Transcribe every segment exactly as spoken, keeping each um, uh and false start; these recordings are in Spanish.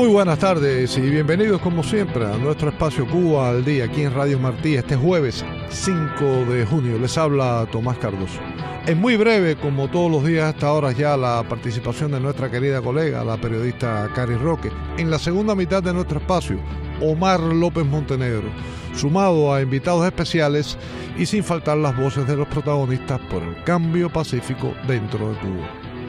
Muy buenas tardes y bienvenidos como siempre a nuestro espacio Cuba al Día aquí en Radio Martí este jueves cinco de junio. Les habla Tomás Cardoso. Es muy breve, como todos los días hasta ahora ya, la participación de nuestra querida colega, la periodista Cari Roque. En la segunda mitad de nuestro espacio, Omar López Montenegro, sumado a invitados especiales y sin faltar las voces de los protagonistas por el cambio pacífico dentro de Cuba.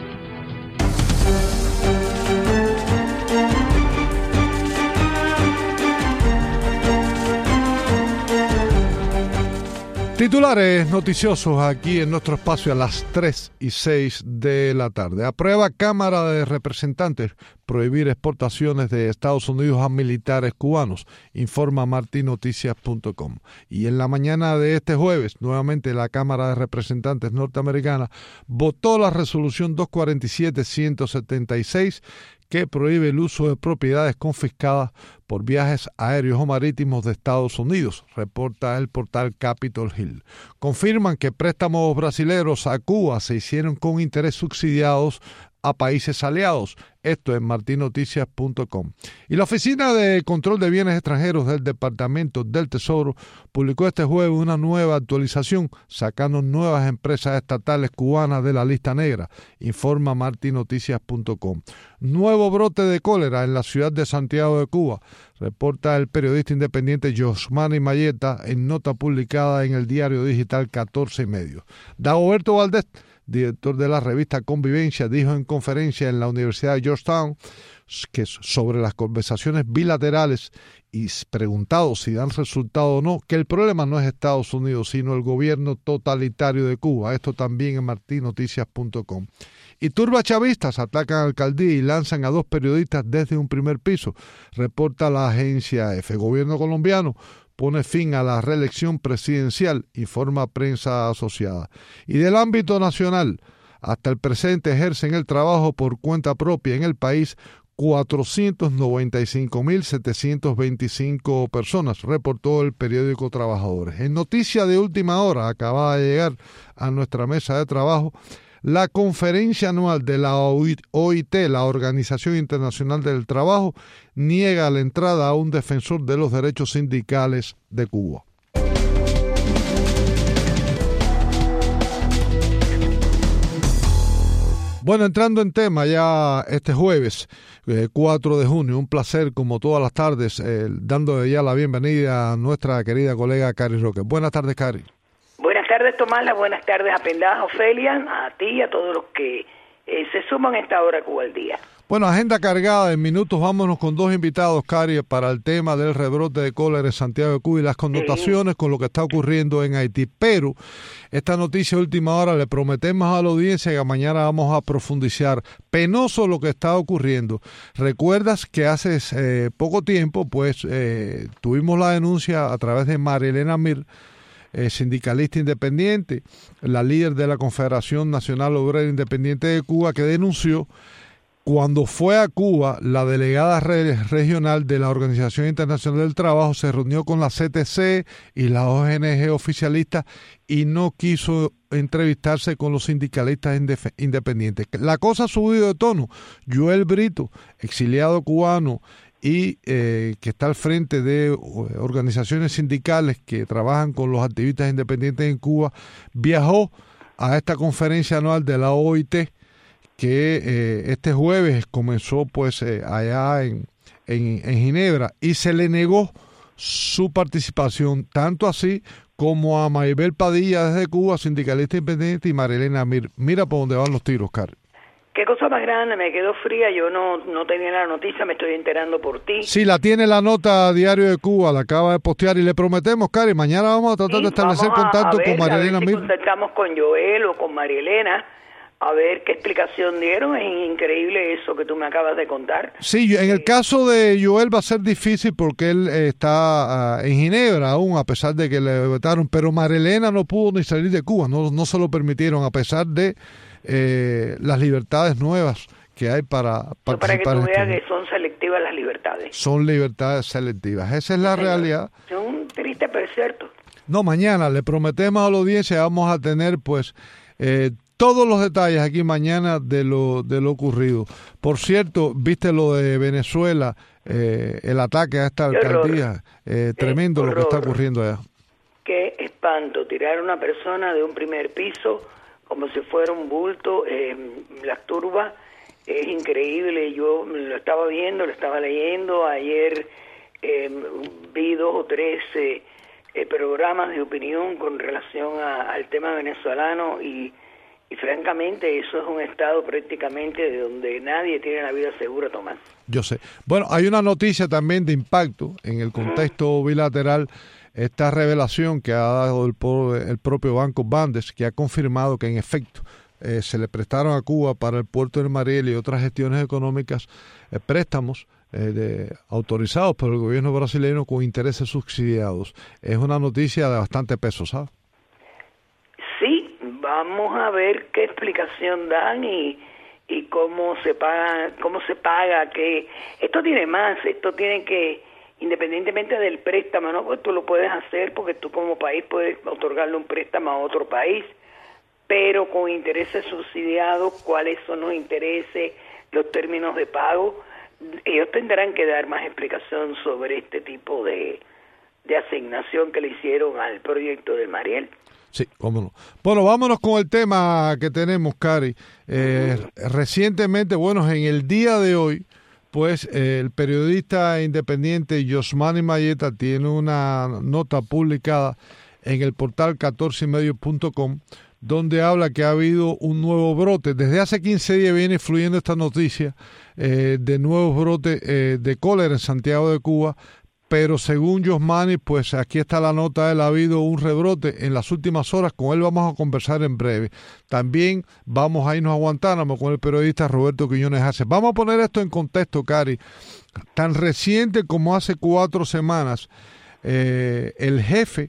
Titulares noticiosos aquí en nuestro espacio a las tres y seis de la tarde. Aprueba Cámara de Representantes prohibir exportaciones de Estados Unidos a militares cubanos, informa marti noticias punto com. Y en la mañana de este jueves, nuevamente la Cámara de Representantes norteamericana votó la resolución doscientos cuarenta y siete ciento setenta y seis que prohíbe el uso de propiedades confiscadas por viajes aéreos o marítimos de Estados Unidos, reporta el portal Capitol Hill. Confirman que préstamos brasileños a Cuba se hicieron con intereses subsidiados a países aliados. Esto en marti noticias punto com. Y la Oficina de Control de Bienes Extranjeros del Departamento del Tesoro publicó este jueves una nueva actualización, sacando nuevas empresas estatales cubanas de la lista negra, informa marti noticias punto com. Nuevo brote de cólera en la ciudad de Santiago de Cuba, reporta el periodista independiente Josmani Mayeta en nota publicada en el diario digital catorce y medio. Dagoberto Valdés, director de la revista Convivencia, dijo en conferencia en la Universidad de Georgetown que sobre las conversaciones bilaterales y preguntado si dan resultado o no, que el problema no es Estados Unidos, sino el gobierno totalitario de Cuba. Esto también en marti noticias punto com. Y turbachavistas atacan alcaldía y lanzan a dos periodistas desde un primer piso, reporta la agencia EFE. Gobierno colombiano pone fin a la reelección presidencial, informa Prensa Asociada. Y del ámbito nacional, hasta el presente ejercen el trabajo por cuenta propia en el país cuatrocientos noventa y cinco mil setecientos veinticinco personas, reportó el periódico Trabajadores. En noticia de última hora, acaba de llegar a nuestra mesa de trabajo la conferencia anual de la O I T, la Organización Internacional del Trabajo, niega la entrada a un defensor de los derechos sindicales de Cuba. Bueno, entrando en tema ya este jueves, eh, cuatro de junio, un placer como todas las tardes, eh, dando ya la bienvenida a nuestra querida colega Cari Roque. Buenas tardes, Cari. Buenas tardes, Tomás, las buenas tardes a Pendas, Ofelia, a ti y a todos los que eh, se suman a esta hora Cuba al Día. Bueno, agenda cargada, en minutos vámonos con dos invitados, Cari, para el tema del rebrote de cólera en Santiago de Cuba y las connotaciones sí. con lo que está ocurriendo en Haití. Pero esta noticia de última hora le prometemos a la audiencia que mañana vamos a profundizar. Penoso lo que está ocurriendo. Recuerdas que hace eh, poco tiempo, pues, eh, tuvimos la denuncia a través de María Elena Mir, Eh, sindicalista independiente, la líder de la Confederación Nacional Obrera Independiente de Cuba, que denunció cuando fue a Cuba, la delegada re- regional de la Organización Internacional del Trabajo se reunió con la C T C y la O N G oficialista y no quiso entrevistarse con los sindicalistas indef- independientes. La cosa ha subido de tono. Joel Brito, exiliado cubano, y eh, que está al frente de organizaciones sindicales que trabajan con los activistas independientes en Cuba, viajó a esta conferencia anual de la O I T que eh, este jueves comenzó pues eh, allá en, en, en Ginebra, y se le negó su participación, tanto así como a Maybel Padilla desde Cuba, sindicalista independiente, y Marilena Mir. Mira por dónde van los tiros, Cari. Qué cosa más grande, me quedó fría, yo no no tenía la noticia, me estoy enterando por ti. Sí, la tiene la nota Diario de Cuba, la acaba de postear, y le prometemos, Cari, mañana vamos a tratar sí, de establecer a, contacto a ver, con María Elena si Mir. contactamos con Joel o con María Elena, a ver qué explicación dieron. Es increíble eso que tú me acabas de contar. Sí, en el caso de Joel va a ser difícil porque él eh, está uh, en Ginebra aún, a pesar de que le vetaron, pero María Elena no pudo ni salir de Cuba, no, no se lo permitieron, a pesar de eh, las libertades nuevas que hay para participar. Para que tú en veas este... que son selectivas las libertades. Son libertades selectivas, esa es la sí, realidad. Son tristes, pero es cierto. No, mañana le prometemos a la audiencia, vamos a tener pues eh, todos los detalles aquí mañana de lo de lo ocurrido. Por cierto, viste lo de Venezuela, eh, el ataque a esta alcaldía, eh, tremendo eh, lo que está ocurriendo allá. Qué espanto, tirar a una persona de un primer piso como si fuera un bulto, eh, las turbas, es increíble. Yo lo estaba viendo, lo estaba leyendo, ayer eh, vi dos o tres eh, eh, programas de opinión con relación a, al tema venezolano y, y francamente eso es un estado prácticamente de donde nadie tiene la vida segura, Tomás. Yo sé. Bueno, hay una noticia también de impacto en el contexto uh-huh. bilateral. Esta revelación que ha dado el, el propio Banco Bandes, que ha confirmado que en efecto eh, se le prestaron a Cuba para el puerto de Mariel y otras gestiones económicas eh, préstamos eh, de, autorizados por el gobierno brasileño con intereses subsidiados. Es una noticia de bastante peso, ¿sabes? Sí, vamos a ver qué explicación dan y, y cómo se paga, cómo se paga, que esto tiene más, esto tiene que independientemente del préstamo, ¿no? Pues tú lo puedes hacer porque tú como país puedes otorgarle un préstamo a otro país, pero con intereses subsidiados, cuáles son los intereses, los términos de pago, ellos tendrán que dar más explicación sobre este tipo de, de asignación que le hicieron al proyecto de Mariel. Sí, cómo no. Bueno, vámonos con el tema que tenemos, Cari. Eh, uh-huh. Recientemente, bueno, en el día de hoy, pues eh, el periodista independiente Yosmani Mayeta tiene una nota publicada en el portal catorce y medio punto com donde habla que ha habido un nuevo brote. Desde hace quince días viene fluyendo esta noticia eh, de nuevos brotes eh, de cólera en Santiago de Cuba, pero según Yosmani, pues aquí está la nota, él ha habido un rebrote en las últimas horas, con él vamos a conversar en breve. También vamos a irnos a Guantánamo con el periodista Roberto Quiñones Hace. Vamos a poner esto en contexto, Cari. Tan reciente como hace cuatro semanas, eh, el jefe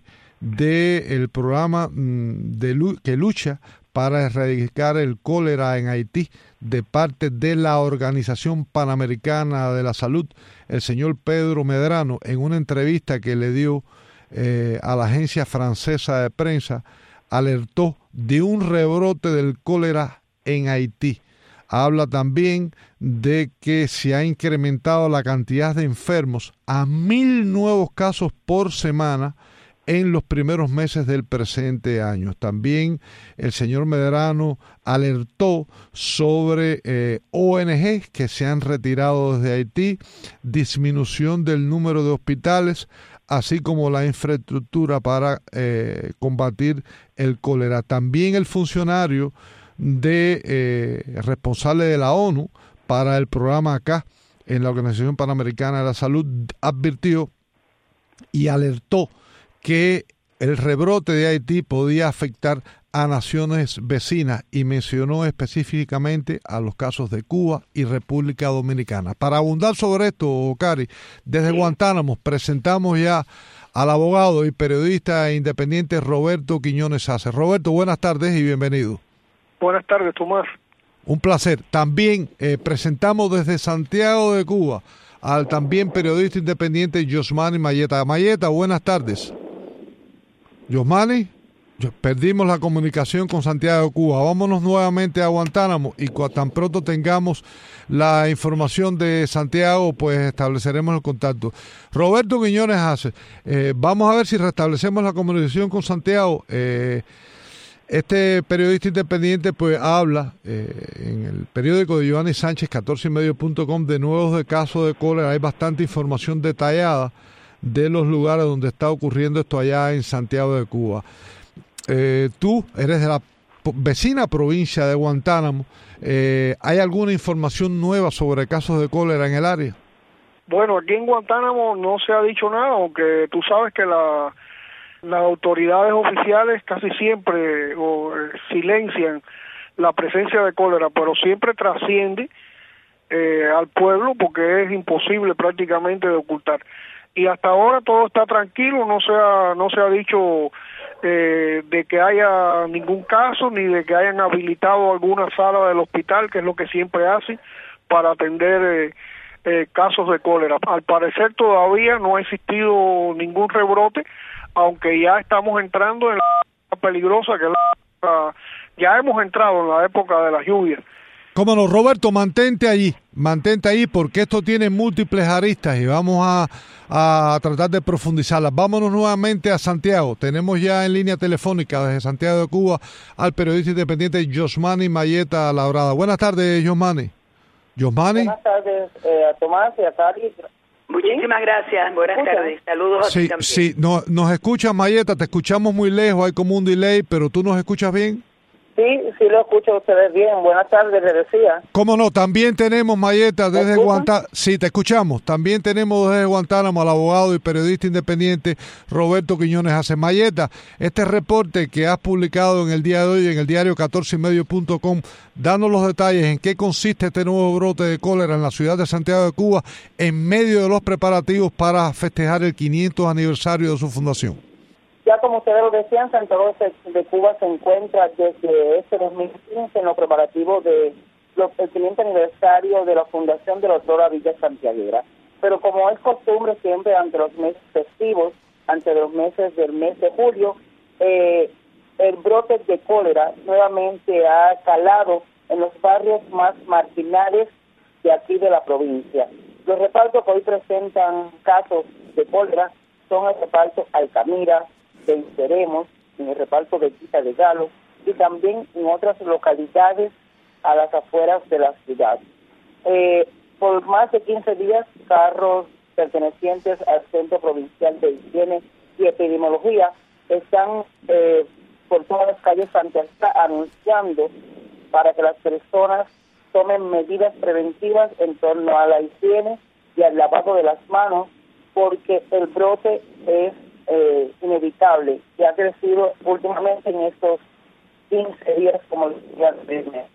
del programa de, que lucha para erradicar el cólera en Haití de parte de la Organización Panamericana de la Salud, el señor Pedro Medrano, en una entrevista que le dio eh, a la agencia francesa de prensa, alertó de un rebrote del cólera en Haití. Habla también de que se ha incrementado la cantidad de enfermos a mil nuevos casos por semana en los primeros meses del presente año. También el señor Medrano alertó sobre eh, O N G que se han retirado desde Haití, disminución del número de hospitales, así como la infraestructura para eh, combatir el cólera. También el funcionario de eh, responsable de la ONU para el programa acá en la Organización Panamericana de la Salud advirtió y alertó que el rebrote de Haití podía afectar a naciones vecinas y mencionó específicamente a los casos de Cuba y República Dominicana. Para abundar sobre esto, Cari, desde Guantánamo presentamos ya al abogado y periodista independiente Roberto Quiñones Hace. Roberto, buenas tardes y bienvenido. Buenas tardes, Tomás. Un placer. También eh, presentamos desde Santiago de Cuba al también periodista independiente Yosmani Mayeta. Mayeta, buenas tardes. Yosmani, perdimos la comunicación con Santiago de Cuba. Vámonos nuevamente a Guantánamo y cuando tan pronto tengamos la información de Santiago, pues estableceremos el contacto. Roberto Quiñones Hace, eh, vamos a ver si restablecemos la comunicación con Santiago. Eh, este periodista independiente pues habla eh, en el periódico de Giovanni Sánchez, catorce y medio punto com, de nuevos de casos de cólera. Hay bastante información detallada de los lugares donde está ocurriendo esto allá en Santiago de Cuba. Eh, tú eres de la vecina provincia de Guantánamo. Eh, ¿Hay alguna información nueva sobre casos de cólera en el área? Bueno, aquí en Guantánamo no se ha dicho nada, aunque tú sabes que la, las autoridades oficiales casi siempre o, eh, silencian la presencia de cólera, pero siempre trasciende eh, al pueblo porque es imposible prácticamente de ocultar. Y hasta ahora todo está tranquilo, no se ha, no se ha dicho eh, de que haya ningún caso, ni de que hayan habilitado alguna sala del hospital, que es lo que siempre hacen, para atender eh, eh, casos de cólera. Al parecer todavía no ha existido ningún rebrote, aunque ya estamos entrando en la peligrosa, que es la ya hemos entrado en la época de las lluvias. Cómo no, Roberto, mantente allí, mantente ahí porque esto tiene múltiples aristas y vamos a, a tratar de profundizarlas. Vámonos nuevamente a Santiago. Tenemos ya en línea telefónica desde Santiago de Cuba al periodista independiente Yosmani Mayeta Labrada. Buenas tardes, Yosmani. Yosmani. Buenas tardes eh, a Tomás y a Cari. Muchísimas gracias, buenas ¿Escucha? tardes. Saludos a sí, ti también. Sí, no, nos escuchas, Mayeta, te escuchamos muy lejos, hay como un delay, pero ¿tú nos escuchas bien? Sí, sí lo escucho a ustedes bien. Buenas tardes, les decía. ¿Cómo no? También tenemos, Mayeta, desde Guantánamo. Sí, te escuchamos. También tenemos desde Guantánamo al abogado y periodista independiente Roberto Quiñones Ace. Mayeta, este reporte que has publicado en el día de hoy en el diario catorce y medio punto com, danos los detalles en qué consiste este nuevo brote de cólera en la ciudad de Santiago de Cuba en medio de los preparativos para festejar el quinientos aniversario de su fundación. Ya como ustedes lo decían, Santiago de Cuba se encuentra desde este dos mil quince en los preparativos de los, el quinientos aniversario de la fundación de la otrora Villa Santiaguera. Pero como es costumbre siempre ante los meses festivos, ante los meses del mes de julio, eh, el brote de cólera nuevamente ha calado en los barrios más marginales de aquí de la provincia. Los repartos que hoy presentan casos de cólera son el reparto Altamira, Venceremos, en el reparto de Quita de Galo y también en otras localidades a las afueras de la ciudad. Eh, por más de quince días, carros pertenecientes al Centro Provincial de Higiene y Epidemiología están eh, por todas las calles anunciando para que las personas tomen medidas preventivas en torno a la higiene y al lavado de las manos, porque el brote es Eh, inevitable, que ha crecido últimamente en estos quince días, como les decía anteriormente.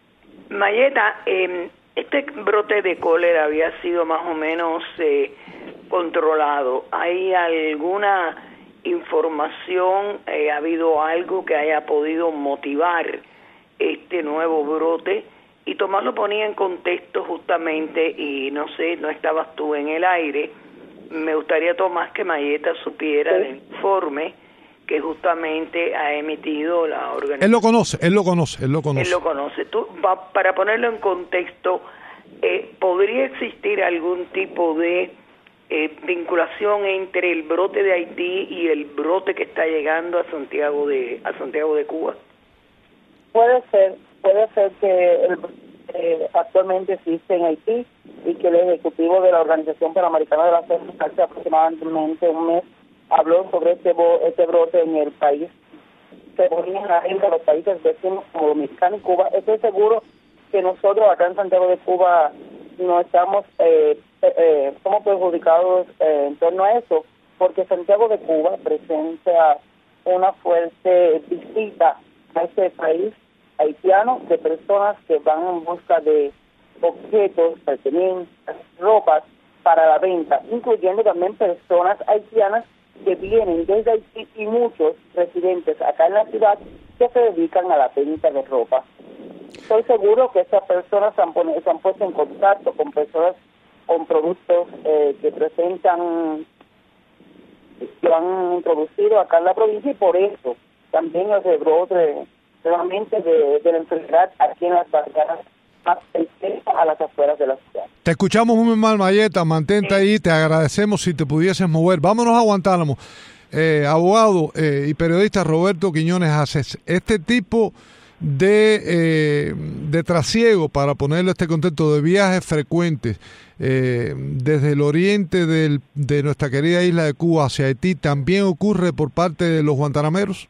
Mayeta, eh, este brote de cólera había sido más o menos eh, controlado. ¿Hay alguna información, eh, ha habido algo que haya podido motivar este nuevo brote? Y Tomás lo ponía en contexto justamente, y no sé, no estabas tú en el aire. Me gustaría, Tomás, que Mayeta supiera sí. del informe que justamente ha emitido la organización. Él lo conoce, él lo conoce, él lo conoce. Él lo conoce. Tú, va, para ponerlo en contexto, eh, ¿podría existir algún tipo de eh, vinculación entre el brote de Haití y el brote que está llegando a Santiago de a Santiago de Cuba? Puede ser, puede ser que el Eh, actualmente existe en Haití y que el ejecutivo de la Organización Panamericana de la Salud hace aproximadamente un mes habló sobre este, bo, este brote en el país. Se ponía en la agenda de los países vecinos como Dominicana y Cuba. Estoy seguro que nosotros acá en Santiago de Cuba no estamos, eh, eh, somos perjudicados eh, en torno a eso, porque Santiago de Cuba presenta una fuerte visita a este país haitiano de personas que van en busca de objetos, pertenencias, ropas para la venta, incluyendo también personas haitianas que vienen desde Haití y muchos residentes acá en la ciudad que se dedican a la venta de ropa. Estoy seguro que estas personas se han, pon- se han puesto en contacto con personas con productos eh, que presentan, que han introducido acá en la provincia, y por eso también el rebrote realmente de, de la enfermedad aquí en las barriadas más cercanas a las afueras de la ciudad. Te escuchamos muy mal, Mayeta, mantente ahí, te agradecemos si te pudieses mover. Vámonos a Guantánamo. Eh, abogado eh, y periodista Roberto Quiñones Ace, este tipo de, eh, de trasiego, para ponerle este contexto, de viajes frecuentes eh, desde el oriente del, de nuestra querida isla de Cuba hacia Haití, ¿también ocurre por parte de los guantanameros?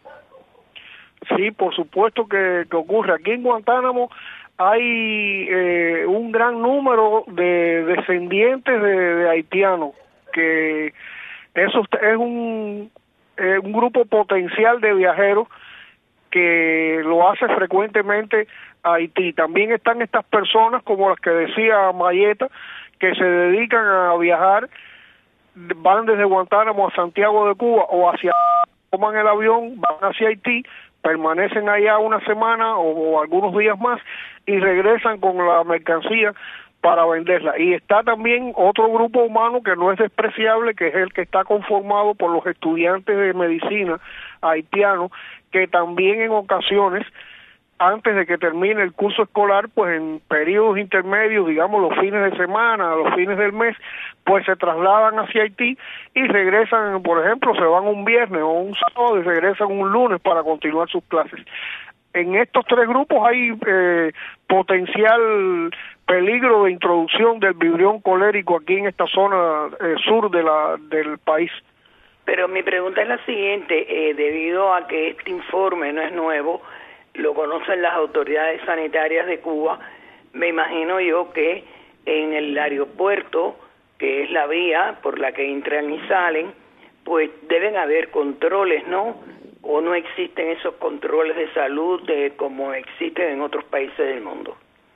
Sí, por supuesto que, que ocurre. Aquí en Guantánamo hay eh, un gran número de descendientes de, de haitianos, que eso es un, eh, un grupo potencial de viajeros que lo hace frecuentemente a Haití. También están estas personas, como las que decía Mayeta, que se dedican a viajar, van desde Guantánamo a Santiago de Cuba o hacia, toman el avión, van hacia Haití, permanecen allá una semana o, o algunos días más y regresan con la mercancía para venderla. Y está también otro grupo humano que no es despreciable, que es el que está conformado por los estudiantes de medicina haitianos, que también en ocasiones, antes de que termine el curso escolar, pues en periodos intermedios, digamos los fines de semana, los fines del mes, pues se trasladan hacia Haití y regresan, por ejemplo, se van un viernes o un sábado y regresan un lunes para continuar sus clases. En estos tres grupos hay eh, potencial peligro de introducción del vibrión colérico aquí en esta zona eh, sur de la del país. Pero mi pregunta es la siguiente, eh, debido a que este informe no es nuevo, lo conocen las autoridades sanitarias de Cuba, me imagino yo que en el aeropuerto, que es la vía por la que entran y salen, pues deben haber controles, ¿no? ¿O no existen esos controles de salud de, como existen en otros países del mundo?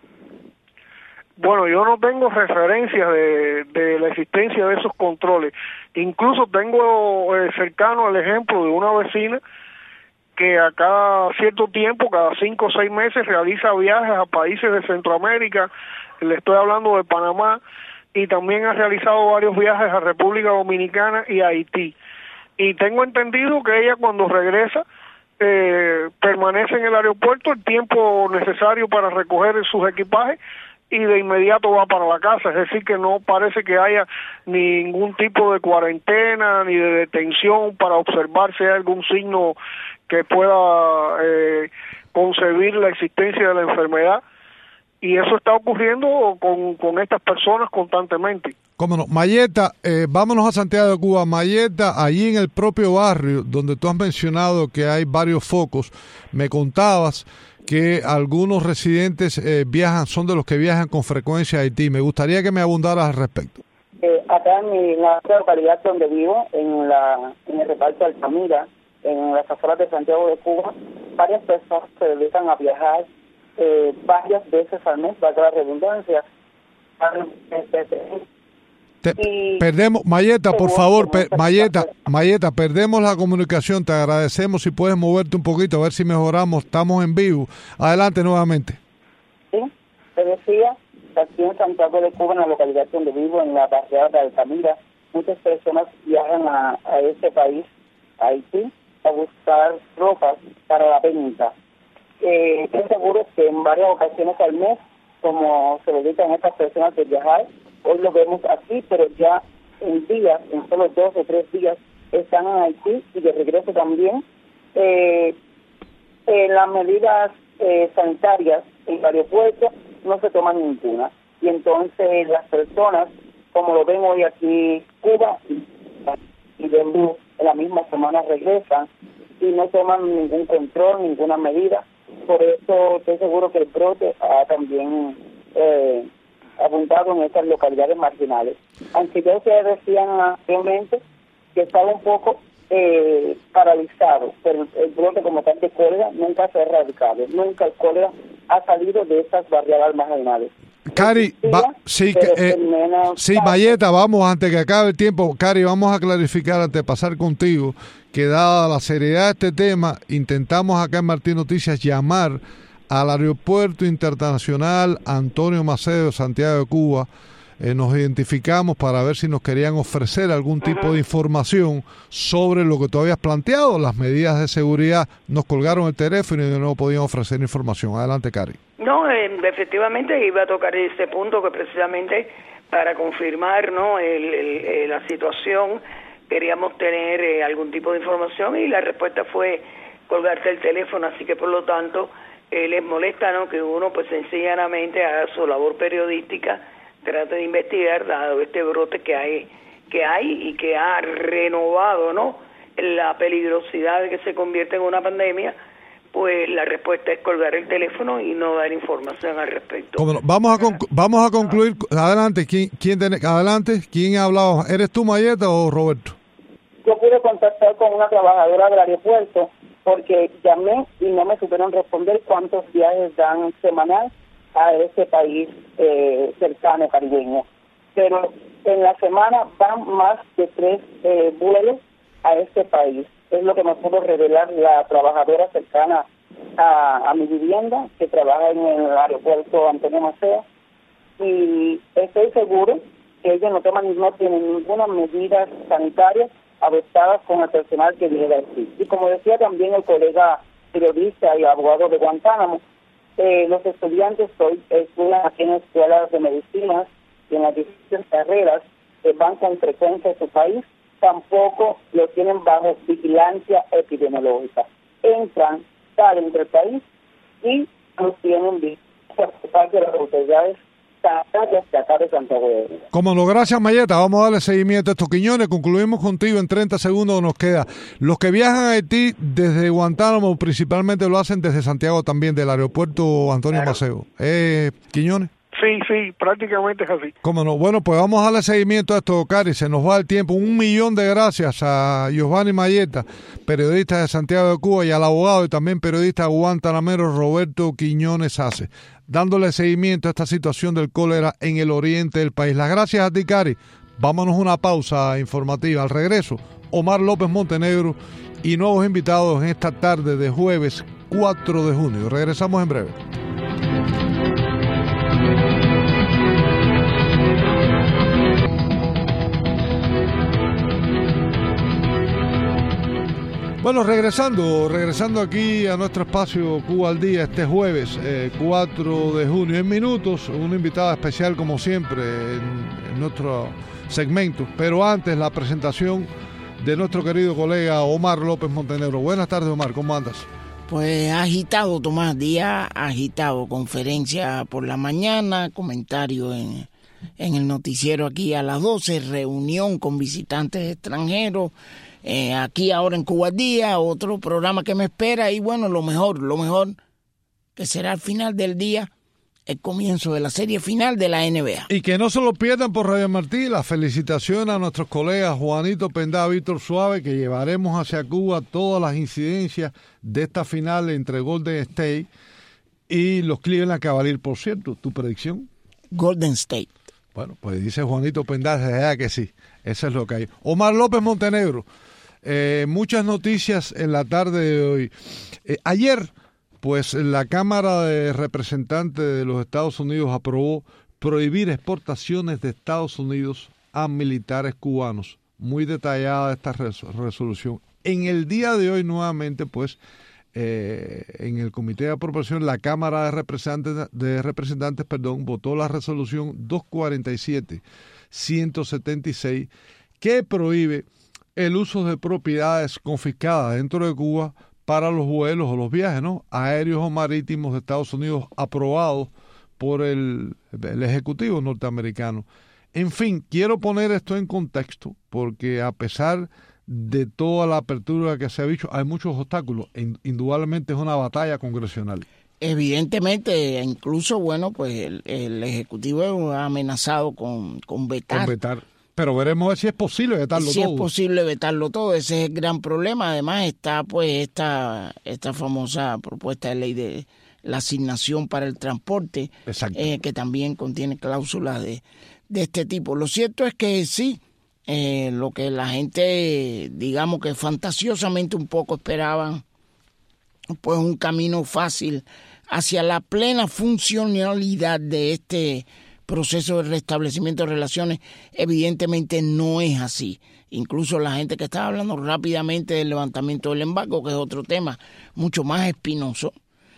Bueno, yo no tengo referencia de, de la existencia de esos controles. Incluso tengo eh, cercano el ejemplo de una vecina que a cada cierto tiempo, cada cinco o seis meses, realiza viajes a países de Centroamérica, le estoy hablando de Panamá, y también ha realizado varios viajes a República Dominicana y a Haití. Y tengo entendido que ella cuando regresa eh, permanece en el aeropuerto el tiempo necesario para recoger sus equipajes y de inmediato va para la casa, es decir que no parece que haya ningún tipo de cuarentena ni de detención para observar si hay algún signo que pueda eh, concebir la existencia de la enfermedad, y eso está ocurriendo con, con estas personas constantemente. Cómo no. Mayeta, eh, vámonos a Santiago de Cuba. Mayeta, allí en el propio barrio donde tú has mencionado que hay varios focos, me contabas que algunos residentes eh, viajan, son de los que viajan con frecuencia a Haití. Me gustaría que me abundaras al respecto. Eh, acá en, mi, en la localidad donde vivo, en la en el reparto Altamira, en las afueras de Santiago de Cuba, varias personas se dedican a viajar eh, varias veces al mes, valga la redundancia. Te, y perdemos, Mayeta, por favor, per, Mayeta, Mayeta, perdemos la comunicación, te agradecemos si puedes moverte un poquito, a ver si mejoramos, estamos en vivo. Adelante nuevamente. Sí, te decía, aquí en Santiago de Cuba, en la localidad donde vivo, en la barriada de Altamira, muchas personas viajan a, a ese país, a Haití, a buscar ropas para la venta. Eh, estoy seguro que en varias ocasiones al mes, como se dedican estas personas de viajar, hoy lo vemos aquí, pero ya en días, en solo dos o tres días, están en Haití y de regreso también. Eh, eh, las medidas eh, sanitarias en el aeropuerto no se toman ninguna. Y entonces las personas, como lo ven hoy aquí Cuba, y de en la misma semana regresan y no toman ningún control, ninguna medida. Por eso estoy seguro que el brote ha también eh, abundado en estas localidades marginales. Aunque ya ustedes decían anteriormente que estaba un poco eh, paralizado, pero el brote como tal de cólera nunca se ha erradicado, nunca el cólera ha salido de estas barriadas marginales. Cari, va, sí, eh, sí, Mayeta, vamos, antes que acabe el tiempo, Cari, vamos a clarificar antes de pasar contigo, que dada la seriedad de este tema, intentamos acá en Martín Noticias llamar al Aeropuerto Internacional Antonio Macedo de Santiago de Cuba. Eh, nos identificamos para ver si nos querían ofrecer algún tipo uh-huh. de información sobre lo que tú habías planteado, las medidas de seguridad. Nos colgaron el teléfono y no podían ofrecer información. Adelante, Cari. No, eh, efectivamente iba a tocar ese punto, que precisamente para confirmar, ¿no?, el, el, el, la situación queríamos tener eh, algún tipo de información, y la respuesta fue colgarte el teléfono. Así que por lo tanto eh, les molesta, ¿no?, que uno pues sencillamente haga su labor periodística, trate de investigar, dado este brote que hay que hay y que ha renovado, ¿no?, la peligrosidad de que se convierta en una pandemia. Pues la respuesta es colgar el teléfono y no dar información al respecto. ¿Cómo no? Vamos a conclu- vamos a concluir. Adelante, ¿quién quién tiene, adelante, quién ha hablado? ¿Eres tú, Mayeta, o Roberto? Yo pude contactar con una trabajadora del aeropuerto porque llamé y no me supieron responder cuántos viajes dan semanal a ese país eh, cercano caribeño. Pero en la semana van más de tres eh, vuelos a este país. Es lo que me pudo revelar la trabajadora cercana a, a mi vivienda, que trabaja en el aeropuerto Antonio Maceo, y estoy seguro que ellos no toman, no tienen ninguna medida sanitaria adoptadas con el personal que viene de aquí. Y como decía también el colega periodista y abogado de Guantánamo. Eh, los estudiantes hoy estudian aquí en escuelas de medicina y en las distintas carreras que van con frecuencia a su país, tampoco lo tienen bajo vigilancia epidemiológica. Entran, salen del país y los tienen vigilancia por parte de las autoridades sanitarias de acá de Santiago de Cuba. Como no, gracias Mayeta, vamos a darle seguimiento a estos. Quiñones, concluimos contigo en treinta segundos nos queda. Los que viajan a Haití desde Guantánamo principalmente lo hacen desde Santiago también, del aeropuerto Antonio claro. Maceo. Eh, Quiñones. Sí, sí, prácticamente es así. Cómo no. Bueno, pues vamos a darle seguimiento a esto, Cari. Se nos va el tiempo. Un millón de gracias a Giovanni Mayeta, periodista de Santiago de Cuba, y al abogado y también periodista guantanamero Roberto Quiñones Ace, dándole seguimiento a esta situación del cólera en el oriente del país. Las gracias a ti, Cari. Vámonos a una pausa informativa. Al regreso, Omar López Montenegro y nuevos invitados en esta tarde de jueves cuatro de junio. Regresamos en breve. Bueno, regresando, regresando aquí a nuestro espacio Cuba al Día este jueves eh, cuatro de junio. En minutos, una invitada especial como siempre en, en nuestro segmento, pero antes la presentación de nuestro querido colega Omar López Montenegro. Buenas tardes, Omar, ¿cómo andas? Pues agitado, Tomás, día agitado, conferencia por la mañana, comentario en, en el noticiero aquí a las doce, reunión con visitantes extranjeros. Eh, aquí ahora en Cuba al Día, otro programa que me espera y bueno, lo mejor, lo mejor que será al final del día, el comienzo de la serie final de la N B A. Y que no se lo pierdan por Radio Martí, la felicitación a nuestros colegas Juanito Pendá, Víctor Suave, que llevaremos hacia Cuba todas las incidencias de esta final entre Golden State y los Cleveland Cavaliers. Por cierto, ¿tu predicción? Golden State. Bueno, pues dice Juanito Pendá desde que sí, eso es lo que hay. Omar López Montenegro. Eh, muchas noticias en la tarde de hoy. Eh, ayer, pues la Cámara de Representantes de los Estados Unidos aprobó prohibir exportaciones de Estados Unidos a militares cubanos. Muy detallada esta res- resolución. En el día de hoy, nuevamente, pues, eh, en el Comité de Aprobación, la Cámara de Representantes, de Representantes perdón, votó la resolución doscientos cuarenta y siete ciento setenta y seis que prohíbe el uso de propiedades confiscadas dentro de Cuba para los vuelos o los viajes, ¿no?, aéreos o marítimos de Estados Unidos aprobados por el, el Ejecutivo norteamericano. En fin, quiero poner esto en contexto porque a pesar de toda la apertura que se ha dicho, hay muchos obstáculos. Indudablemente es una batalla congresional. Evidentemente, incluso, bueno, pues el, el Ejecutivo ha amenazado con, con vetar. Con vetar. Pero veremos si es posible vetarlo si todo. Si es posible vetarlo todo, ese es el gran problema. Además está pues esta esta famosa propuesta de ley de la asignación para el transporte, eh, que también contiene cláusulas de, de este tipo. Lo cierto es que sí, eh, lo que la gente, digamos que fantasiosamente un poco esperaban, pues un camino fácil hacia la plena funcionalidad de este proceso de restablecimiento de relaciones, evidentemente no es así. Incluso la gente que estaba hablando rápidamente del levantamiento del embargo, que es otro tema mucho más espinoso,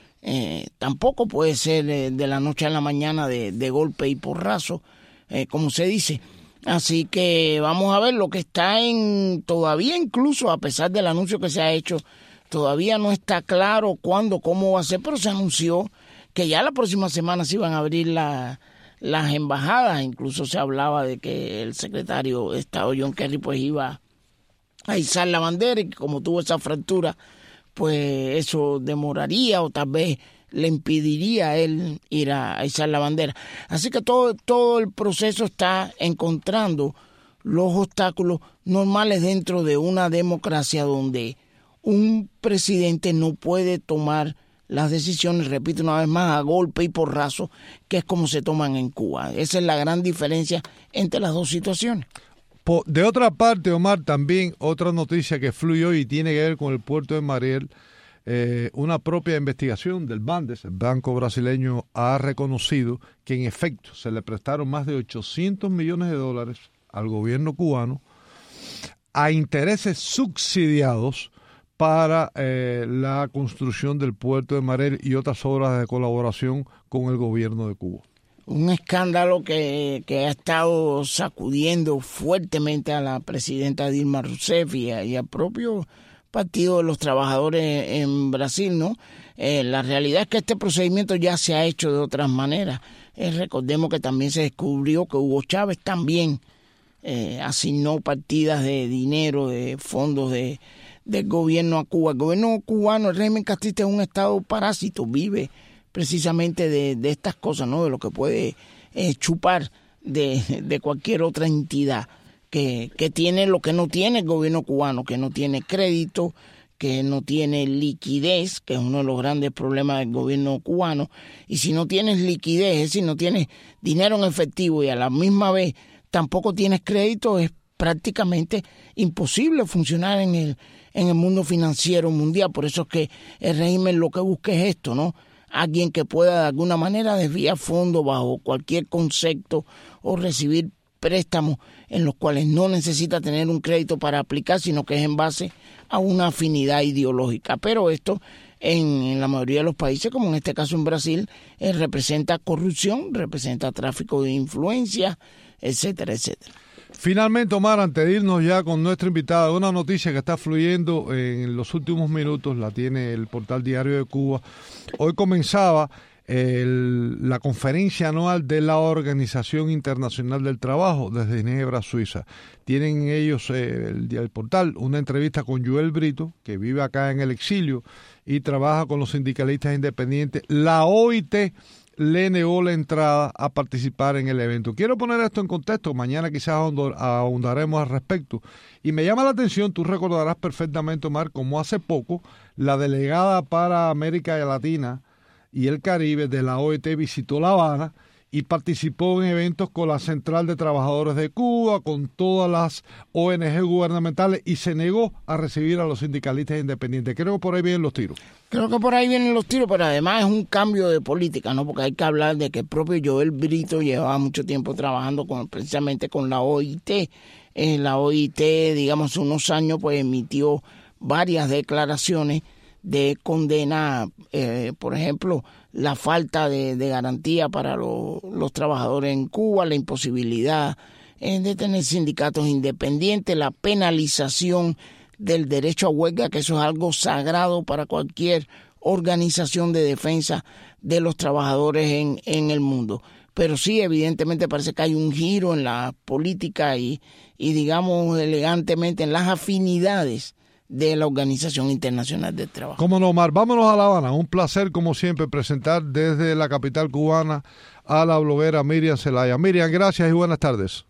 eh, tampoco puede ser eh, de la noche a la mañana de, de golpe y porrazo, eh, como se dice. Así que vamos a ver lo que está en, todavía incluso a pesar del anuncio que se ha hecho, todavía no está claro cuándo, cómo va a ser, pero se anunció que ya la próxima semana se iban a abrir la las embajadas. Incluso se hablaba de que el secretario de Estado John Kerry pues iba a izar la bandera y que como tuvo esa fractura pues eso demoraría o tal vez le impediría a él ir a, a izar la bandera. Así que todo, todo el proceso está encontrando los obstáculos normales dentro de una democracia donde un presidente no puede tomar las decisiones, repito una vez más, a golpe y porrazo, que es como se toman en Cuba. Esa es la gran diferencia entre las dos situaciones. De otra parte, Omar, también otra noticia que fluyó y tiene que ver con el puerto de Mariel, eh, una propia investigación del Bandes, el banco brasileño, ha reconocido que en efecto se le prestaron más de ochocientos millones de dólares al gobierno cubano a intereses subsidiados para eh, la construcción del puerto de Marel y otras obras de colaboración con el gobierno de Cuba. Un escándalo que, que ha estado sacudiendo fuertemente a la presidenta Dilma Rousseff y, a, y al propio Partido de los Trabajadores en Brasil, ¿no? Eh, la realidad es que este procedimiento ya se ha hecho de otras maneras. Eh, recordemos que también se descubrió que Hugo Chávez también eh, asignó partidas de dinero, de fondos de, del gobierno a Cuba. El gobierno cubano, el régimen castrista, es un estado parásito, vive precisamente de, de estas cosas, ¿no? De lo que puede eh, chupar de, de cualquier otra entidad que, que tiene lo que no tiene el gobierno cubano, que no tiene crédito, que no tiene liquidez, que es uno de los grandes problemas del gobierno cubano. Y si no tienes liquidez, es decir, no tienes dinero en efectivo y a la misma vez tampoco tienes crédito, es prácticamente imposible funcionar en el, en el mundo financiero mundial. Por eso es que el régimen lo que busca es esto, ¿no? Alguien que pueda de alguna manera desviar fondos bajo cualquier concepto o recibir préstamos en los cuales no necesita tener un crédito para aplicar, sino que es en base a una afinidad ideológica. Pero esto en, en la mayoría de los países, como en este caso en Brasil, eh, representa corrupción, representa tráfico de influencia, etcétera, etcétera. Finalmente, Omar, antes de irnos ya con nuestra invitada, una noticia que está fluyendo en los últimos minutos, la tiene el portal Diario de Cuba. Hoy comenzaba el, la conferencia anual de la Organización Internacional del Trabajo desde Ginebra, Suiza. Tienen ellos, eh, el, el portal, una entrevista con Joel Brito, que vive acá en el exilio y trabaja con los sindicalistas independientes. La O I T le negó la entrada a participar en el evento. Quiero poner esto en contexto, mañana quizás ahondaremos al respecto. Y me llama la atención, tú recordarás perfectamente, Omar, como hace poco la delegada para América Latina y el Caribe de la O I T visitó La Habana y participó en eventos con la Central de Trabajadores de Cuba, con todas las O N G gubernamentales y se negó a recibir a los sindicalistas independientes. Creo que por ahí vienen los tiros. Creo que por ahí vienen los tiros, pero además es un cambio de política, ¿no? Porque hay que hablar de que el propio Joel Brito llevaba mucho tiempo trabajando con, precisamente con la O I T. Eh, la O I T, digamos, unos años, pues emitió varias declaraciones de condena, eh, por ejemplo, la falta de, de garantía para lo, los trabajadores en Cuba, la imposibilidad eh, de tener sindicatos independientes, la penalización del derecho a huelga, que eso es algo sagrado para cualquier organización de defensa de los trabajadores en, en el mundo. Pero sí, evidentemente parece que hay un giro en la política y, y digamos elegantemente en las afinidades de la Organización Internacional del Trabajo. Cómo no, Omar. Vámonos a La Habana. Un placer, como siempre, presentar desde la capital cubana a la bloguera Miriam Zelaya. Miriam, gracias y buenas tardes.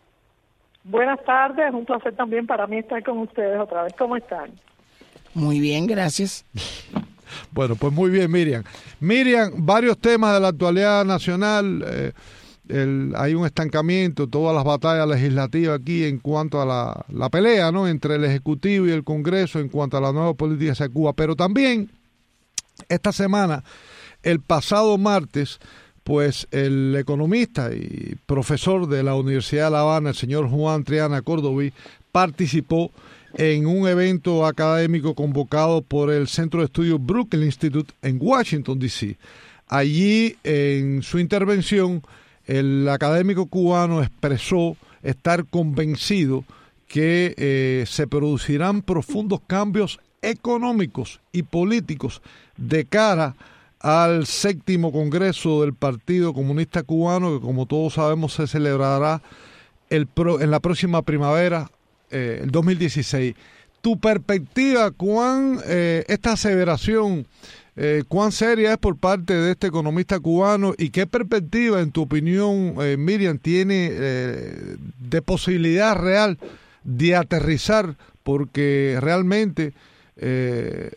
Buenas tardes, un placer también para mí estar con ustedes otra vez. ¿Cómo están? Muy bien, gracias. Bueno, pues muy bien, Miriam. Miriam, varios temas de la actualidad nacional. Eh, el, hay un estancamiento, todas las batallas legislativas aquí en cuanto a la, la pelea, ¿no?, entre el Ejecutivo y el Congreso en cuanto a la nueva política hacia Cuba. Pero también, esta semana, el pasado martes, pues el economista y profesor de la Universidad de La Habana, el señor Juan Triana Córdoba, participó en un evento académico convocado por el Centro de Estudios Brooklyn Institute en Washington, D C Allí, en su intervención, el académico cubano expresó estar convencido que eh, se producirán profundos cambios económicos y políticos de cara al séptimo Congreso del Partido Comunista Cubano, que como todos sabemos se celebrará el pro, en la próxima primavera, eh, el dos mil dieciséis. Tu perspectiva, ¿cuán eh, esta aseveración, eh, cuán seria es por parte de este economista cubano y qué perspectiva, en tu opinión, eh, Miriam, tiene eh, de posibilidad real de aterrizar? Porque realmente Eh,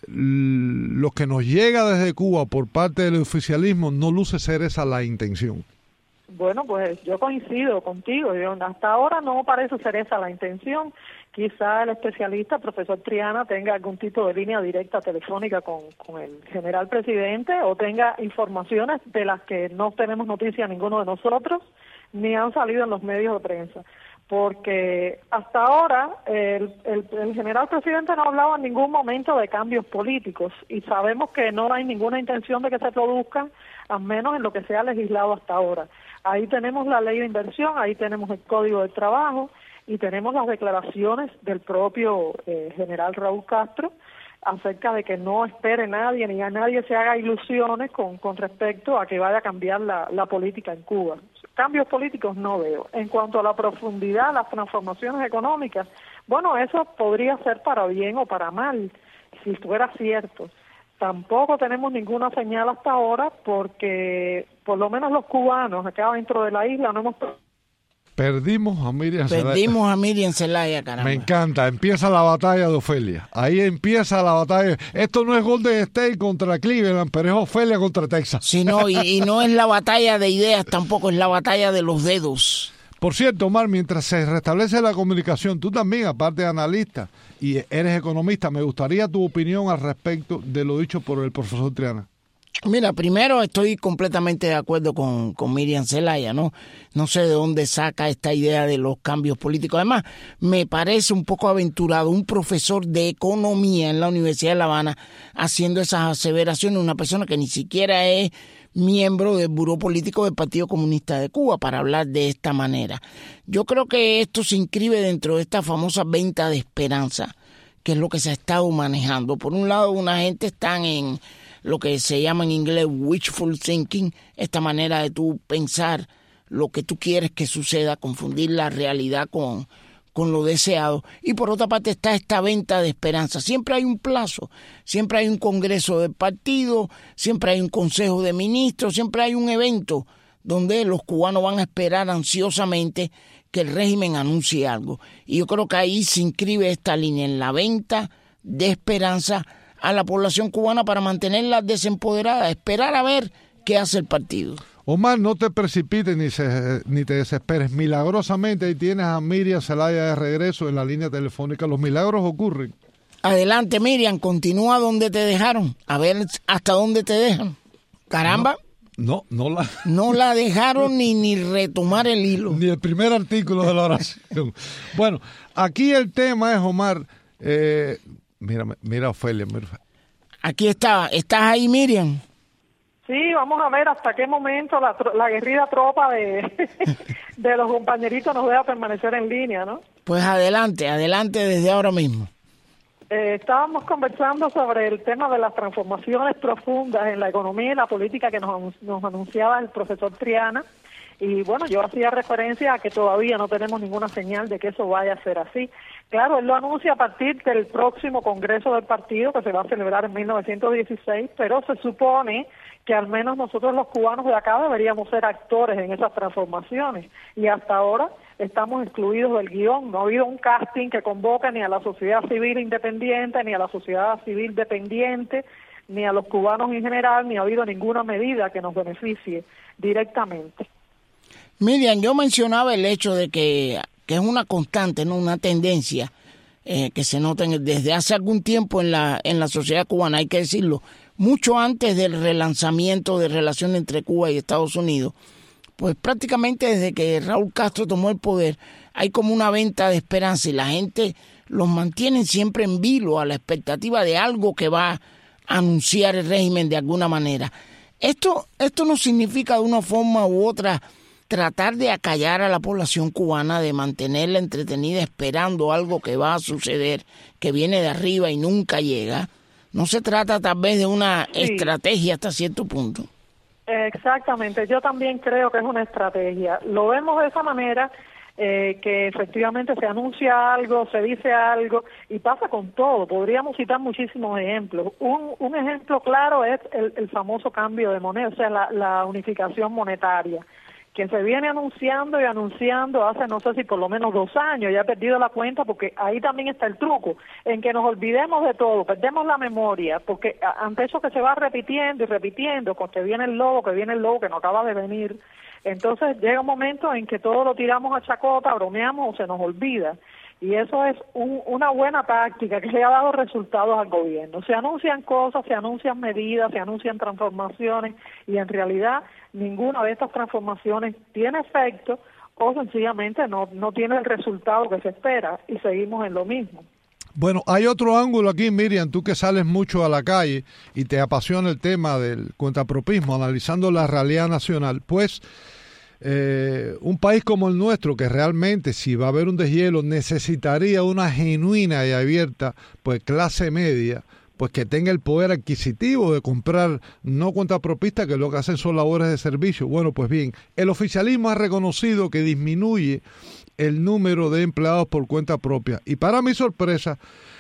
lo que nos llega desde Cuba por parte del oficialismo no luce ser esa la intención. Bueno, pues yo coincido contigo. Yo, hasta ahora no parece ser esa la intención. Quizá el especialista, profesor Triana, tenga algún tipo de línea directa telefónica con, con el general presidente o tenga informaciones de las que no tenemos noticia ninguno de nosotros, ni han salido en los medios de prensa. porque hasta ahora el, el, el general presidente no ha hablado en ningún momento de cambios políticos y sabemos que no hay ninguna intención de que se produzcan, al menos en lo que se ha legislado hasta ahora. Ahí tenemos la ley de inversión, ahí tenemos el Código del Trabajo y tenemos las declaraciones del propio eh, general Raúl Castro acerca de que no espere nadie ni a nadie se haga ilusiones con, con respecto a que vaya a cambiar la, la política en Cuba. Cambios políticos no veo. En cuanto a la profundidad, las transformaciones económicas, bueno, eso podría ser para bien o para mal, si fuera cierto. Tampoco tenemos ninguna señal hasta ahora porque por lo menos los cubanos acá dentro de la isla no hemos... Perdimos a Miriam Zelaya. Perdimos a Miriam Zelaya, caramba. Me encanta, empieza la batalla de Ofelia. Ahí empieza la batalla. Esto no es Golden State contra Cleveland, pero es Ofelia contra Texas. Sí, no, y, y no es la batalla de ideas tampoco, es la batalla de los dedos. Por cierto, Omar, mientras se restablece la comunicación, tú también, aparte de analista y eres economista, me gustaría tu opinión al respecto de lo dicho por el profesor Triana. Mira, primero estoy completamente de acuerdo con, con Miriam Zelaya, ¿no? No sé de dónde saca esta idea de los cambios políticos. Además, me parece un poco aventurado un profesor de economía en la Universidad de La Habana haciendo esas aseveraciones, una persona que ni siquiera es miembro del Buró Político del Partido Comunista de Cuba para hablar de esta manera. Yo creo que esto se inscribe dentro de esta famosa venta de esperanza, que es lo que se ha estado manejando. Por un lado, una gente está en lo que se llama en inglés wishful thinking, esta manera de tú pensar lo que tú quieres que suceda, confundir la realidad con, con lo deseado. Y por otra parte está esta venta de esperanza. Siempre hay un plazo, siempre hay un congreso del partido, siempre hay un consejo de ministros, siempre hay un evento donde los cubanos van a esperar ansiosamente que el régimen anuncie algo. Y yo creo que ahí se inscribe esta línea, en la venta de esperanza a la población cubana para mantenerla desempoderada, esperar a ver qué hace el partido. Omar, no te precipites ni, se, ni te desesperes. Milagrosamente ahí tienes a Miriam Zelaya de regreso en la línea telefónica. Los milagros ocurren. Adelante, Miriam, continúa donde te dejaron. A ver hasta dónde te dejan. Caramba. No, no, no la... No la dejaron ni, ni retomar el hilo. Ni el primer artículo de la oración. Bueno, aquí el tema es, Omar... Eh, Mira, mira Ofelia, mira. Aquí está, ¿estás ahí, Miriam? Sí, vamos a ver hasta qué momento la, la aguerrida tropa de, de los compañeritos nos deja permanecer en línea, ¿no? Pues adelante, adelante desde ahora mismo. Eh, estábamos conversando sobre el tema de las transformaciones profundas en la economía y la política que nos, nos anunciaba el profesor Triana. Y bueno, yo hacía referencia a que todavía no tenemos ninguna señal de que eso vaya a ser así. Claro, él lo anuncia a partir del próximo Congreso del Partido, que se va a celebrar en mil novecientos dieciséis, pero se supone que al menos nosotros los cubanos de acá deberíamos ser actores en esas transformaciones. Y hasta ahora estamos excluidos del guión. No ha habido un casting que convoque ni a la sociedad civil independiente, ni a la sociedad civil dependiente, ni a los cubanos en general, ni ha habido ninguna medida que nos beneficie directamente. Miriam, yo mencionaba el hecho de que, que es una constante, no una tendencia eh, que se nota en, desde hace algún tiempo en la en la sociedad cubana, hay que decirlo, mucho antes del relanzamiento de relaciones entre Cuba y Estados Unidos, pues prácticamente desde que Raúl Castro tomó el poder, hay como una venta de esperanza y la gente los mantiene siempre en vilo a la expectativa de algo que va a anunciar el régimen de alguna manera. Esto, esto no significa de una forma u otra tratar de acallar a la población cubana, de mantenerla entretenida esperando algo que va a suceder, que viene de arriba y nunca llega. No se trata tal vez de una sí. estrategia hasta cierto punto. Exactamente, yo también creo que es una estrategia. Lo vemos de esa manera, eh, que efectivamente se anuncia algo, se dice algo, y pasa con todo. Podríamos citar muchísimos ejemplos. Un, un ejemplo claro es el, el famoso cambio de moneda, o sea, la, la unificación monetaria, que se viene anunciando y anunciando hace no sé si por lo menos dos años, ya he perdido la cuenta porque ahí también está el truco, en que nos olvidemos de todo, perdemos la memoria, porque ante eso que se va repitiendo y repitiendo, con que viene el lobo, que viene el lobo, que no acaba de venir, entonces llega un momento en que todo lo tiramos a chacota, bromeamos o se nos olvida. Y eso es un, una buena táctica que le ha dado resultados al gobierno. Se anuncian cosas, se anuncian medidas, se anuncian transformaciones y en realidad ninguna de estas transformaciones tiene efecto o sencillamente no, no tiene el resultado que se espera y seguimos en lo mismo. Bueno, hay otro ángulo aquí, Miriam, tú que sales mucho a la calle y te apasiona el tema del cuentapropismo, analizando la realidad nacional, pues eh, un país como el nuestro, que realmente si va a haber un deshielo necesitaría una genuina y abierta pues clase media, pues que tenga el poder adquisitivo de comprar no cuentapropistas, que lo que hacen son labores de servicio. Bueno, pues bien, el oficialismo ha reconocido que disminuye el número de empleados por cuenta propia. Y para mi sorpresa,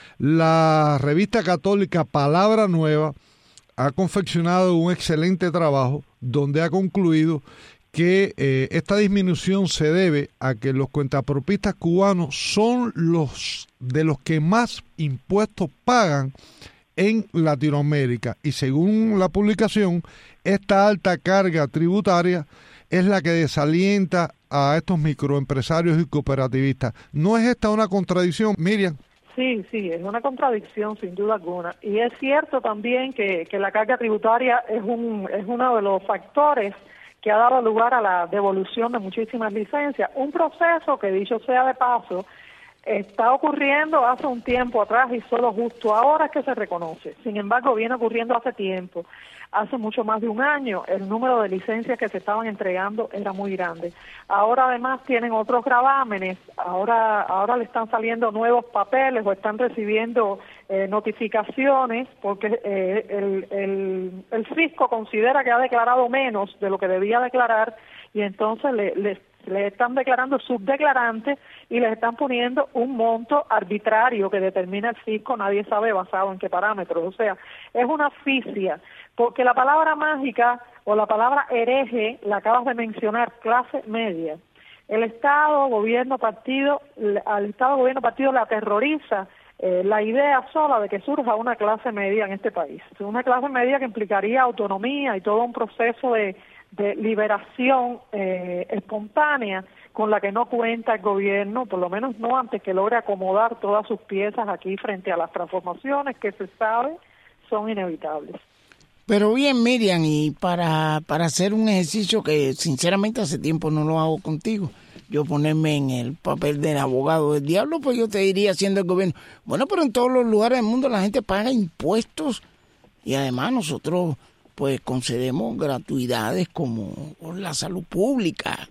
la revista católica Palabra Nueva ha confeccionado un excelente trabajo donde ha concluido que eh, esta disminución se debe a que los cuentapropistas cubanos son los de los que más impuestos pagan en Latinoamérica, y según la publicación, esta alta carga tributaria es la que desalienta a estos microempresarios y cooperativistas. ¿No es esta una contradicción, Miriam? Sí, sí, es una contradicción sin duda alguna. Y es cierto también que, que la carga tributaria es, un, es uno de los factores que ha dado lugar a la devolución de muchísimas licencias. Un proceso que, dicho sea de paso, está ocurriendo hace un tiempo atrás y solo justo ahora es que se reconoce. Sin embargo, viene ocurriendo hace tiempo. Hace mucho más de un año el número de licencias que se estaban entregando era muy grande. Ahora además tienen otros gravámenes, ahora ahora le están saliendo nuevos papeles o están recibiendo eh, notificaciones porque eh, el, el, el fisco considera que ha declarado menos de lo que debía declarar y entonces le, le le están declarando subdeclarante y les están poniendo un monto arbitrario que determina el fisco, nadie sabe basado en qué parámetros. O sea, es una asfixia, porque la palabra mágica o la palabra hereje la acabas de mencionar, clase media. El Estado, gobierno, partido, al Estado, gobierno, partido le aterroriza eh, la idea sola de que surja una clase media en este país. Una clase media que implicaría autonomía y todo un proceso de de liberación eh, espontánea con la que no cuenta el gobierno, por lo menos no antes que logre acomodar todas sus piezas aquí frente a las transformaciones que se sabe son inevitables. Pero bien, Miriam, y para, para hacer un ejercicio que sinceramente hace tiempo no lo hago contigo, yo ponerme en el papel del abogado del diablo, pues yo te diría siendo el gobierno, bueno, pero en todos los lugares del mundo la gente paga impuestos y además nosotros pues concedemos gratuidades como la salud pública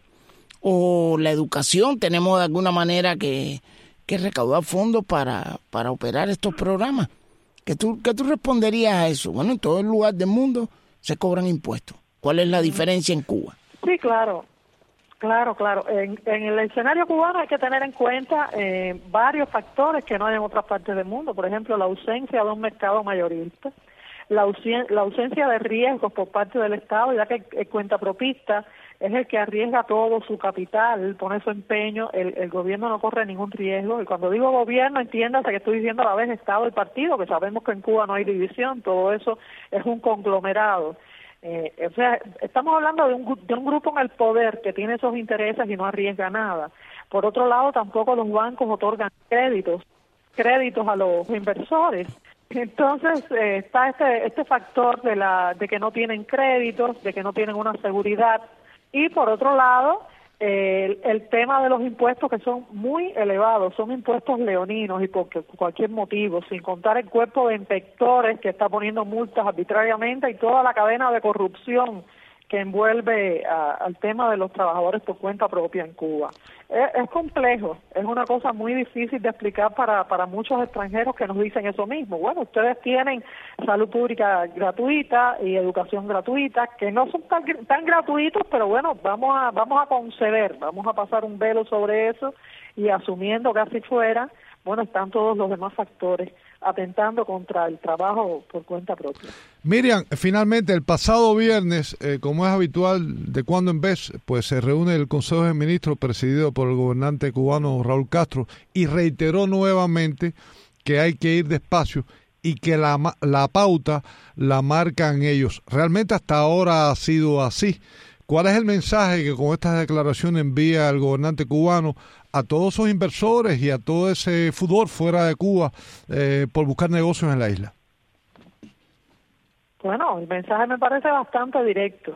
o la educación. Tenemos de alguna manera que, que recaudar fondos para, para operar estos programas. ¿Qué tú, ¿Qué tú responderías a eso? Bueno, en todo el lugar del mundo se cobran impuestos. ¿Cuál es la diferencia en Cuba? Sí, claro. Claro, claro. En, en el escenario cubano hay que tener en cuenta eh, varios factores que no hay en otras partes del mundo. Por ejemplo, la ausencia de un mercado mayorista. La, ausen la ausencia de riesgos por parte del Estado, ya que el cuentapropista es el que arriesga todo su capital, pone su empeño, el, el gobierno no corre ningún riesgo, y cuando digo gobierno, entiéndase que estoy diciendo a la vez Estado y partido, que sabemos que en Cuba no hay división, todo eso es un conglomerado. Eh, o sea, estamos hablando de un, de un grupo en el poder que tiene esos intereses y no arriesga nada. Por otro lado, tampoco los bancos otorgan créditos, créditos a los inversores. Entonces eh, está este este factor de la de que no tienen créditos, de que no tienen una seguridad y por otro lado eh, el, el tema de los impuestos que son muy elevados, son impuestos leoninos y por cualquier motivo, sin contar el cuerpo de inspectores que está poniendo multas arbitrariamente y toda la cadena de corrupción que envuelve a, al tema de los trabajadores por cuenta propia en Cuba. Es, es complejo, es una cosa muy difícil de explicar para, para muchos extranjeros que nos dicen eso mismo. Bueno, ustedes tienen salud pública gratuita y educación gratuita, que no son tan, tan gratuitos, pero bueno, vamos a, vamos a conceder, vamos a pasar un velo sobre eso y asumiendo que así fuera, bueno, están todos los demás factores atentando contra el trabajo por cuenta propia. Miriam, finalmente el pasado viernes, eh, como es habitual de cuando en vez, pues se reúne el Consejo de Ministros presidido por el gobernante cubano Raúl Castro y reiteró nuevamente que hay que ir despacio y que la, la pauta la marcan ellos. Realmente hasta ahora ha sido así. ¿Cuál es el mensaje que con estas declaraciones envía el gobernante cubano a todos esos inversores y a todo ese fútbol fuera de Cuba eh, por buscar negocios en la isla? Bueno, el mensaje me parece bastante directo.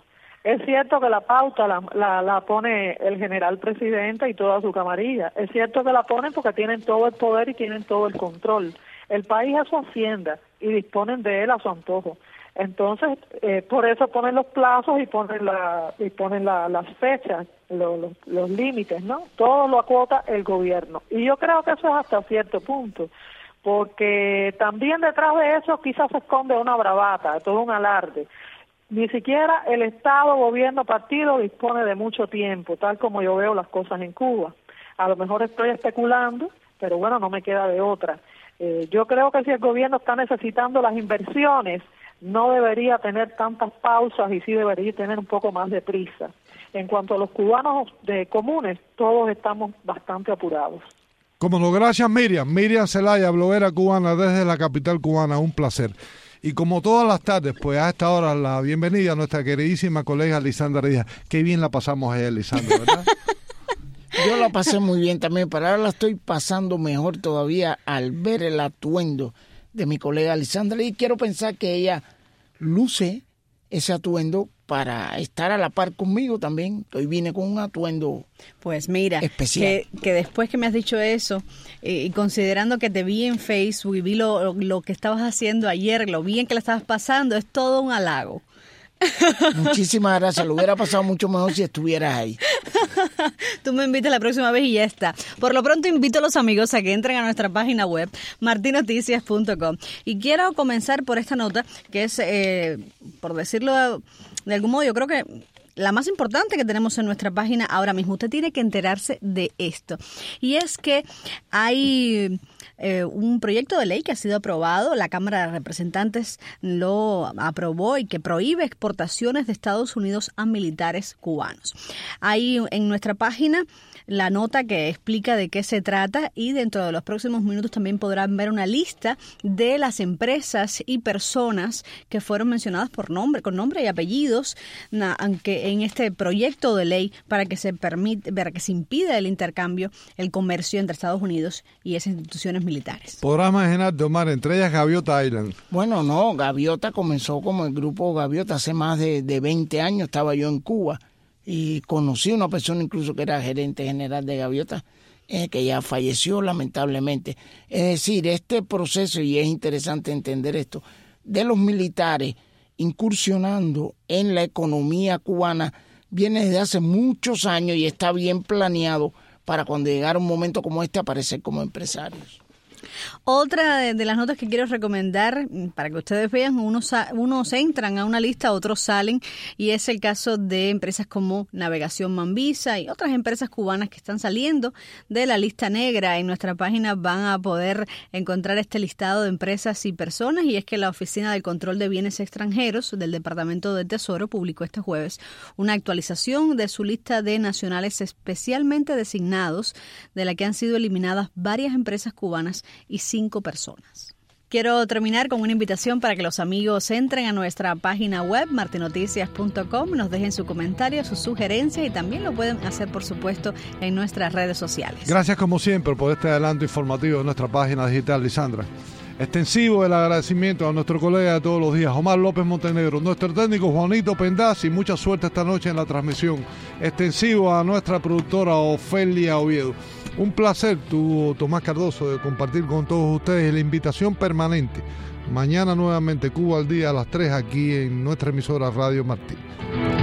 Es cierto que la pauta la, la, la pone el general presidente y toda su camarilla. Es cierto que la ponen porque tienen todo el poder y tienen todo el control. El país es su hacienda y disponen de él a su antojo. Entonces, eh, por eso ponen los plazos y ponen la y ponen la, las fechas, lo, lo, los límites, ¿no? Todo lo acota el gobierno. Y yo creo que eso es hasta cierto punto, porque también detrás de eso quizás se esconde una bravata, todo un alarde. Ni siquiera el Estado, gobierno, partido dispone de mucho tiempo, tal como yo veo las cosas en Cuba. A lo mejor estoy especulando, pero bueno, no me queda de otra. Eh, yo creo que si el gobierno está necesitando las inversiones, no debería tener tantas pausas y sí debería tener un poco más de prisa. En cuanto a los cubanos de comunes, todos estamos bastante apurados. Como no, gracias Miriam. Miriam Zelaya, bloguera cubana desde la capital cubana, un placer. Y como todas las tardes, pues a esta hora la bienvenida a nuestra queridísima colega Lisandra Díaz. Qué bien la pasamos ayer, Lisandra, ¿verdad? Yo la pasé muy bien también, pero ahora la estoy pasando mejor todavía al ver el atuendo de mi colega Lisandra, y quiero pensar que ella luce ese atuendo para estar a la par conmigo también. Hoy vine con un atuendo pues mira, especial. Que, que después que me has dicho eso, eh, y considerando que te vi en Facebook y vi lo, lo que estabas haciendo ayer, lo bien que la estabas pasando, es todo un halago. Muchísimas gracias, lo hubiera pasado mucho mejor si estuvieras ahí. Tú me invitas la próxima vez y ya está. Por lo pronto invito a los amigos a que entren a nuestra página web martin noticias punto com, y quiero comenzar por esta nota que es, eh, por decirlo de algún modo, yo creo que la más importante que tenemos en nuestra página ahora mismo. Usted tiene que enterarse de esto, y es que hay eh, un proyecto de ley que ha sido aprobado, la Cámara de Representantes lo aprobó, y que prohíbe exportaciones de Estados Unidos a militares cubanos. Hay en nuestra página la nota que explica de qué se trata, y dentro de los próximos minutos también podrán ver una lista de las empresas y personas que fueron mencionadas por nombre, con nombre y apellidos, aunque en este proyecto de ley para que se permite, para que se impida el intercambio, el comercio entre Estados Unidos y esas instituciones militares. Podrás imaginar, Omar, entre ellas Gaviota Island. Bueno, no, Gaviota comenzó como el grupo Gaviota hace más de, de veinte años, estaba yo en Cuba. Y conocí a una persona incluso que era gerente general de Gaviota, eh, que ya falleció lamentablemente. Es decir, este proceso, y es interesante entender esto, de los militares incursionando en la economía cubana, viene desde hace muchos años y está bien planeado para cuando llegara un momento como este aparecer como empresarios. Otra de, de las notas que quiero recomendar para que ustedes vean, unos, unos entran a una lista, otros salen, y es el caso de empresas como Navegación Mambisa y otras empresas cubanas que están saliendo de la lista negra. En nuestra página van a poder encontrar este listado de empresas y personas, y es que la Oficina del Control de Bienes Extranjeros del Departamento del Tesoro publicó este jueves una actualización de su lista de nacionales especialmente designados, de la que han sido eliminadas varias empresas cubanas y cinco personas. Quiero terminar con una invitación para que los amigos entren a nuestra página web martin noticias punto com, nos dejen su comentario, sus sugerencias, y también lo pueden hacer, por supuesto, en nuestras redes sociales. Gracias, como siempre, por este adelanto informativo de nuestra página digital, Lisandra. Extensivo el agradecimiento a nuestro colega de todos los días, Omar López Montenegro, nuestro técnico Juanito Pendaz, y mucha suerte esta noche en la transmisión. Extensivo a nuestra productora Ofelia Oviedo. Un placer, tu Tomás Cardoso, de compartir con todos ustedes la invitación permanente. Mañana nuevamente Cuba al día a las tres aquí en nuestra emisora Radio Martín.